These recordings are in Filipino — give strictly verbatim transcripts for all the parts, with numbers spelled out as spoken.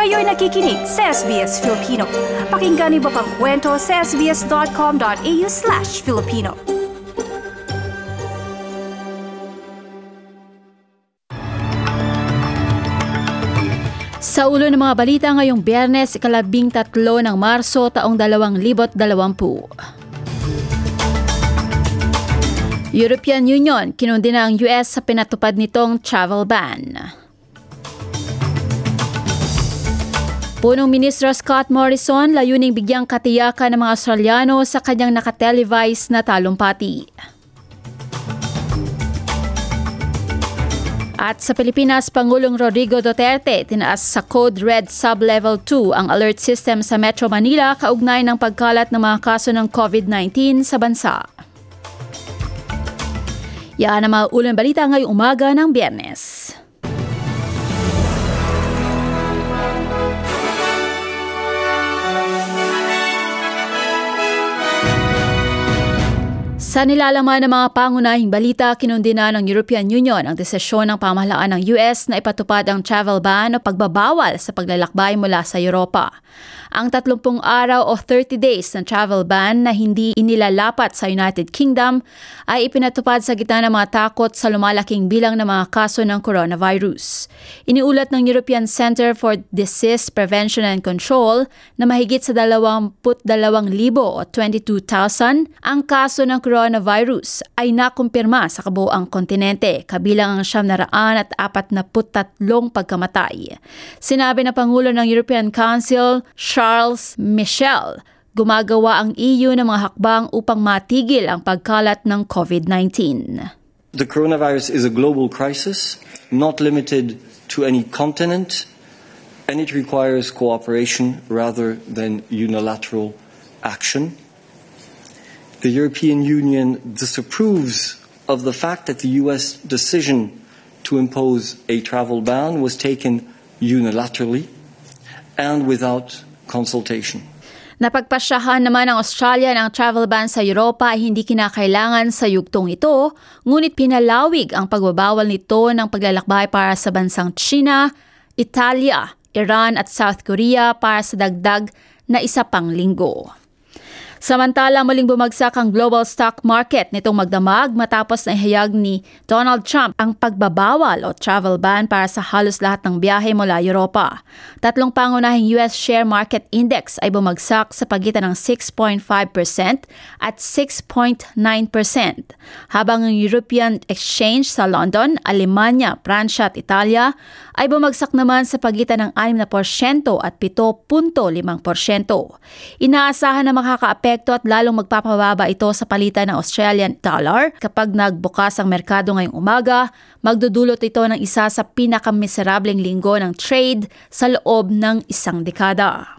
Kayo'y nakikinig sa S B S Filipino. Pakinggan niyo pa ang kwento sa sbs.com.au slash Filipino. Sa ulo ng mga balita ngayong Biyernes, ikalabing tatlo ng Marso taong dalawang libo't dalawampu. European Union, kinundi na ang U S sa pinatupad nitong travel ban. Punong Ministro Scott Morrison, layuning bigyang katiyakan ng mga Australiano sa kanyang nakatelevised na talumpati. At sa Pilipinas, Pangulong Rodrigo Duterte tinaas sa Code Red Sub-Level two ang alert system sa Metro Manila kaugnay ng pagkalat ng mga kaso ng COVID nineteen sa bansa. Yan ang mga ulang balita ngayong umaga ng Biyernes. Sa nilalaman ng mga pangunahing balita, kinundi na ng European Union ang desisyon ng pamahalaan ng U S na ipatupad ang travel ban o pagbabawal sa paglalakbay mula sa Europa. Ang tatlumpung araw o thirty days ng travel ban na hindi inilalapat sa United Kingdom ay ipinatupad sa gitna ng mga takot sa lumalaking bilang ng mga kaso ng coronavirus. Iniulat ng European Center for Disease Prevention and Control na mahigit sa dalawampu't dalawang libo o twenty-two thousand ang kaso ng coronavirus ay nakumpirma sa kabuoang kontinente, kabilang ang siyam na raan at apat na putatlong pagkamatay. Sinabi ng Pangulo ng European Council, Charles Michel, gumagawa ang E U ng mga hakbang upang matigil ang pagkalat ng COVID nineteen. The coronavirus is a global crisis, not limited to any continent, and it requires cooperation rather than unilateral action. The European Union disapproves of the fact that the U S decision to impose a travel ban was taken unilaterally and without consultation. Napagpasyahan naman ng Australia na ang travel ban sa Europa ay hindi kinakailangan sa yugtong ito, ngunit pinalawig ang pagbabawal nito ng paglalakbay para sa bansang China, Italia, Iran at South Korea para sa dagdag na isa pang linggo. Samantala, muling bumagsak ang global stock market nitong magdamag matapos na ihayag ni Donald Trump ang pagbabawal o travel ban para sa halos lahat ng biyahe mula Europa. Tatlong pangunahing U S share market index ay bumagsak sa pagitan ng six point five percent at six point nine percent, habang ang European Exchange sa London, Alemanya, Pransya at Italia ay bumagsak naman sa pagitan ng six na porsyento at seven point five porsyento. Inaasahan na makakaapekto at lalong magpapababa ito sa palitan ng Australian dollar kapag nagbukas ang merkado ngayong umaga. Magdudulot ito ng isa sa pinakamiserableng linggo ng trade sa loob ng isang dekada.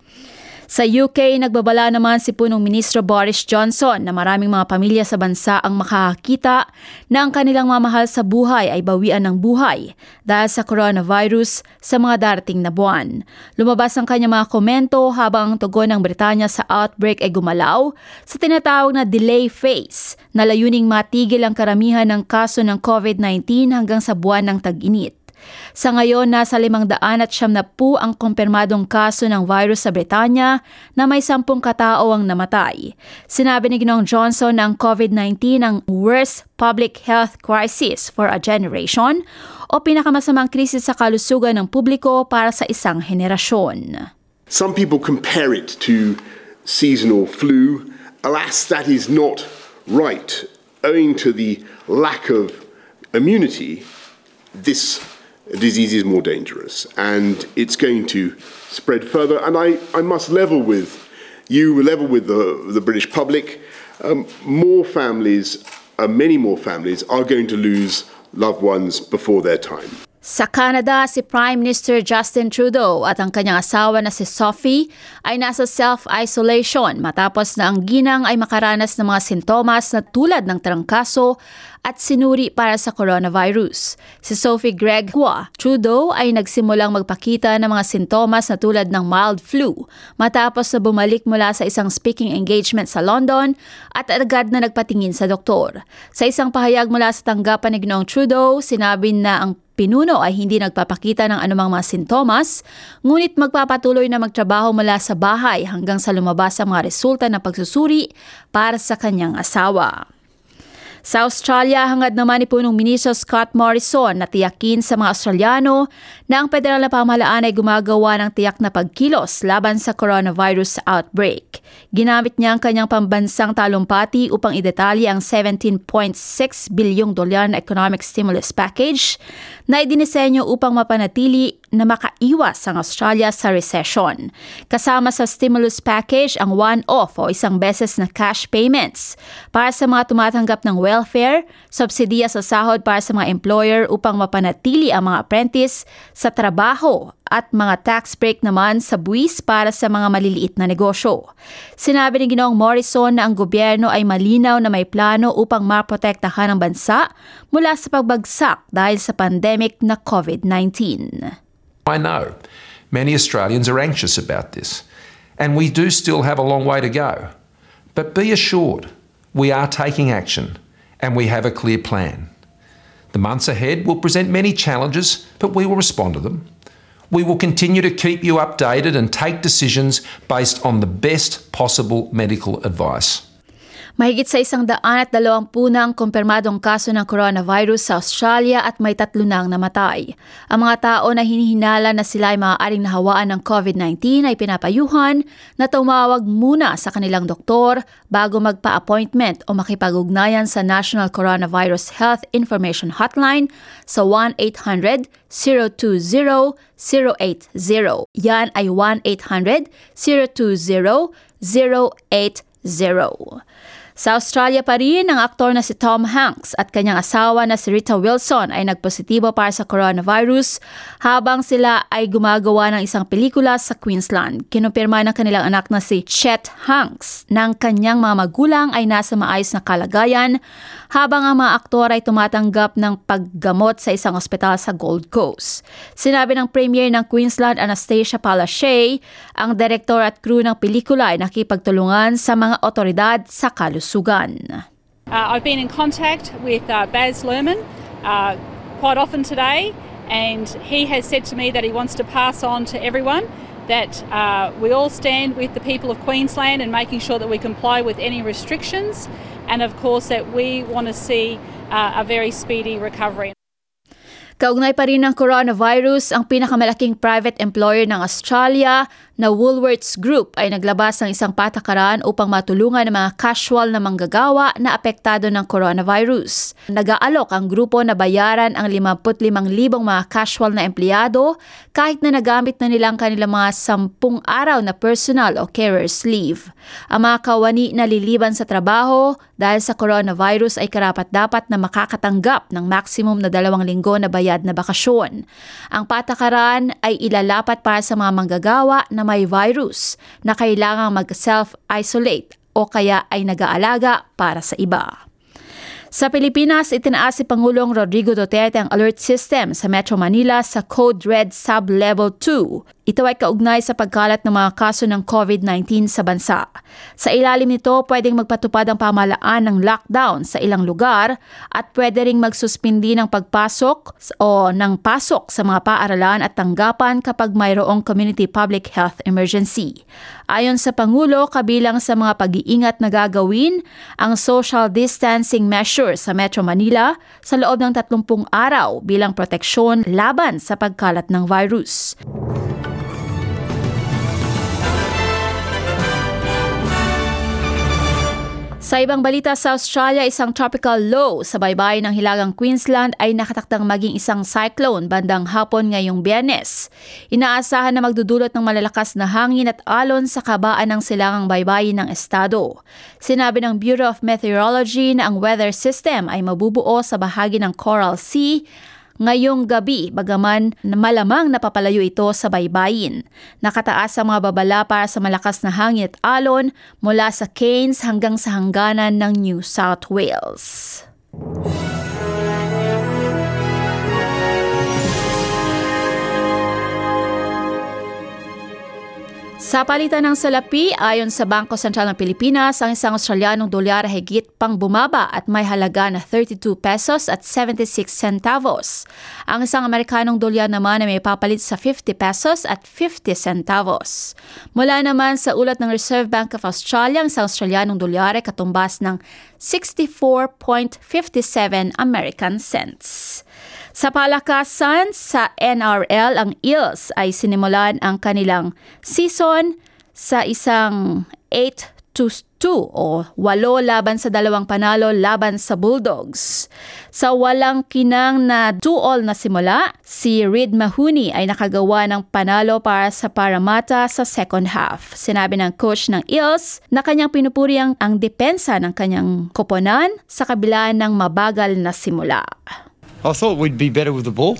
Sa U K, nagbabala naman si Punong Ministro Boris Johnson na maraming mga pamilya sa bansa ang makakakita na ang kanilang mamahal sa buhay ay bawian ng buhay dahil sa coronavirus sa mga darating na buwan. Lumabas ang kanyang mga komento habang ang tugon ng Britanya sa outbreak ay gumalaw sa tinatawag na delay phase na layuning matigil ang karamihan ng kaso ng COVID nineteen hanggang sa buwan ng tag-init. Sa ngayon, nasa limang daan at siyam na po ang kumpirmadong kaso ng virus sa Britanya na may sampung katao ang namatay. Sinabi ni Ginoong Johnson na ang COVID nineteen ang worst public health crisis for a generation o pinakamasamang krisis sa kalusugan ng publiko para sa isang henerasyon. Some people compare it to seasonal flu. Alas, that is not right. Owing to the lack of immunity, this disease is more dangerous and it's going to spread further. And I, I must level with you, level with the, the British public. Um, more families, uh, many more families are going to lose loved ones before their time. Sa Canada, si Prime Minister Justin Trudeau at ang kanyang asawa na si Sophie ay nasa self-isolation matapos na ang ginang ay makaranas ng mga sintomas na tulad ng trangkaso at sinuri para sa coronavirus. Si Sophie Gregoire Trudeau ay nagsimulang magpakita ng mga sintomas na tulad ng mild flu matapos na bumalik mula sa isang speaking engagement sa London at agad na nagpatingin sa doktor. Sa isang pahayag mula sa tanggapan ni Ginoong Trudeau, sinabi na ang pinuno ay hindi nagpapakita ng anumang mga sintomas, ngunit magpapatuloy na magtrabaho mula sa bahay hanggang sa lumabas ang mga resulta ng pagsusuri para sa kanyang asawa. Sa Australia, hangad naman ni Punong Ministro Scott Morrison na tiyakin sa mga Australiano na ang federal na pamahalaan ay gumagawa ng tiyak na pagkilos laban sa coronavirus outbreak. Ginamit niya ang kanyang pambansang talumpati upang idetalye ang seventeen point six bilyong dolyar na economic stimulus package na idinisenyo upang mapanatili na makaiwas ang Australia sa recession. Kasama sa stimulus package ang one-off o isang beses na cash payments para sa mga tumatanggap ng welfare, subsidiya sa sahod para sa mga employer upang mapanatili ang mga apprentice sa trabaho at mga tax break naman sa buwis para sa mga maliliit na negosyo. Sinabi ni Ginoong Morrison na ang gobyerno ay malinaw na may plano upang maprotektahan ang bansa mula sa pagbagsak dahil sa pandemic na COVID nineteen. I know many Australians are anxious about this, and we do still have a long way to go. But be assured, we are taking action, and we have a clear plan. The months ahead will present many challenges, but we will respond to them. We will continue to keep you updated and take decisions based on the best possible medical advice. Mahigit sa isang daan at dalawampu na ang kumpirmadong kaso ng coronavirus sa Australia at may tatlo nang namatay. Ang mga tao na hinihinala na sila ay maaaring nahawaan ng COVID nineteen ay pinapayuhan na tumawag muna sa kanilang doktor bago magpa-appointment o makipag-ugnayan sa National Coronavirus Health Information Hotline sa one eight hundred, zero two zero, zero eight zero. Yan ay one eight hundred, zero two zero, zero eight zero. Sa Australia pa rin, ang aktor na si Tom Hanks at kanyang asawa na si Rita Wilson ay nagpositibo para sa coronavirus habang sila ay gumagawa ng isang pelikula sa Queensland. Kinumpirma ng kanilang anak na si Chet Hanks ng kanyang mga magulang ay nasa maayos na kalagayan habang ang mga aktor ay tumatanggap ng paggamot sa isang ospital sa Gold Coast. Sinabi ng Premier ng Queensland, Anastasia Palaszczuk, ang direktor at crew ng pelikula ay nakipagtulungan sa mga otoridad sa kalusugan. Uh, I've been in contact with uh, Baz Luhrmann uh, quite often today, and he has said to me that he wants to pass on to everyone that uh, we all stand with the people of Queensland and making sure that we comply with any restrictions, and of course that we want to see uh, a very speedy recovery. Kaugnay pa rin ng coronavirus, ang pinakamalaking private employer ng Australia na Woolworths Group ay naglabas ng isang patakaran upang matulungan ang mga casual na manggagawa na apektado ng coronavirus. Nag-aalok ang grupo na bayaran ang fifty-five thousand mga casual na empleyado kahit na nagamit na nilang kanilang mga sampung araw na personal o carer's leave. Ang mga kawani na liliban sa trabaho dahil sa coronavirus ay karapat-dapat na makakatanggap ng maximum na dalawang linggo na bayad na bakasyon. Ang patakaran ay ilalapat para sa mga manggagawa na may virus na kailangang mag-self-isolate o kaya ay nag-aalaga para sa iba. Sa Pilipinas, itinaas si Pangulong Rodrigo Duterte ang alert system sa Metro Manila sa Code Red Sub-Level two. Ito ay kaugnay sa pagkalat ng mga kaso ng COVID nineteen sa bansa. Sa ilalim nito, pwedeng magpatupad ang pamahalaan ng lockdown sa ilang lugar at pwede ring magsuspindi ng pagpasok o ng pasok sa mga paaralan at tanggapan kapag mayroong community public health emergency. Ayon sa Pangulo, kabilang sa mga pag-iingat na gagawin ang social distancing measures sa Metro Manila sa loob ng tatlumpung araw bilang proteksyon laban sa pagkalat ng virus. Sa ibang balita sa Australia, isang tropical low sa baybayin ng Hilagang Queensland ay nakatakdang maging isang cyclone bandang hapon ngayong Biyernes. Inaasahan na magdudulot ng malalakas na hangin at alon sa kabaan ng silangang baybayin ng estado. Sinabi ng Bureau of Meteorology na ang weather system ay mabubuo sa bahagi ng Coral Sea ngayong gabi, bagaman malamang napapalayo ito sa baybayin. Nakataas ang mga babala para sa malakas na hangin at alon mula sa Cairns hanggang sa hangganan ng New South Wales. Sa palitan ng salapi, ayon sa Bangko Sentral ng Pilipinas, ang isang Australianong dolyar ay higit pang bumaba at may halaga na thirty-two pesos at seventy-six centavos. Ang isang Amerikanong dolyar naman ay may papalit sa fifty pesos at fifty centavos. Mula naman sa ulat ng Reserve Bank of Australia, ang isang Australianong dolyar ay katumbas ng sixty-four point five seven American cents. Sa palakasan sa N R L, ang Eels ay sinimulan ang kanilang season sa isang eight to two o walo laban sa dalawang panalo laban sa Bulldogs. Sa walang kinang na two all na simula, si Reid Mahoney ay nakagawa ng panalo para sa Parramatta sa second half. Sinabi ng coach ng Eels na kanyang pinupuri ang, ang depensa ng kanyang koponan sa kabila ng mabagal na simula. I thought we'd be better with the ball,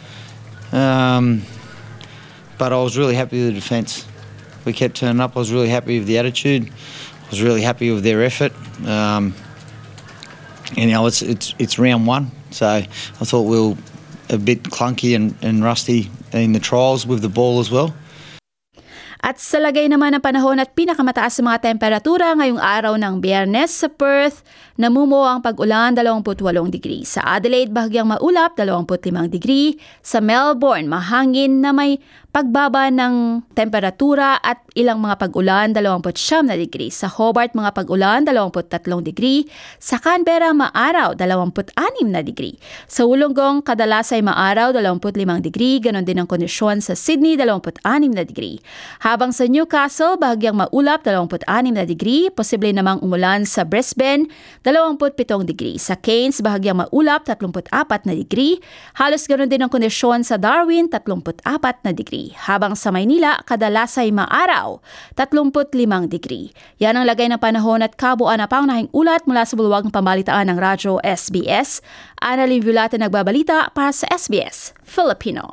um, but I was really happy with the defence. We kept turning up. I was really happy with the attitude. I was really happy with their effort. Um, and, you know, it's it's it's round one, so I thought we were a bit clunky and, and rusty in the trials with the ball as well. At sa lagay naman ng panahon at pinakamataas sa mga temperatura ngayong araw ng Biyernes sa Perth, namumuo ang pag-ulan twenty-eight degree. Sa Adelaide, bahagyang maulap twenty-five degree. Sa Melbourne, mahangin na may pagbaba ng temperatura at ilang mga pag-ulan twenty-nine degree. Sa Hobart, mga pag-ulan twenty-three degree. Sa Canberra, maaraw twenty-six degree. Sa Wollongong, kadalas ay maaraw twenty-five degree. Ganon din ang kondisyon sa Sydney, twenty-six degree. Habang sa Newcastle, bahagyang maulap twenty-six degree. Posible namang umulan sa Brisbane, twenty-seven degree. Sa Cairns, bahagyang maulap thirty-four degree. Halos ganon din ang kondisyon sa Darwin, thirty-four degree. Habang sa Maynila, kadalas ay maaraw, thirty-five degree. Yan ang lagay ng panahon at kabuuan na pangunahing ulat mula sa bulwag ng pambalitaan ng Radyo S B S. Annalyn Violate nagbabalita para sa S B S Filipino.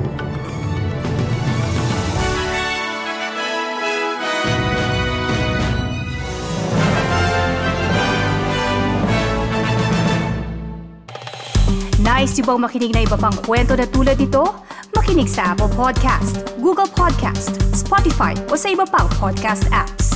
Nice yung bang makinig na iba pang kwento na tulad ito? Makinig sa Apple Podcast, Google Podcast, Spotify o sa iba pang podcast apps.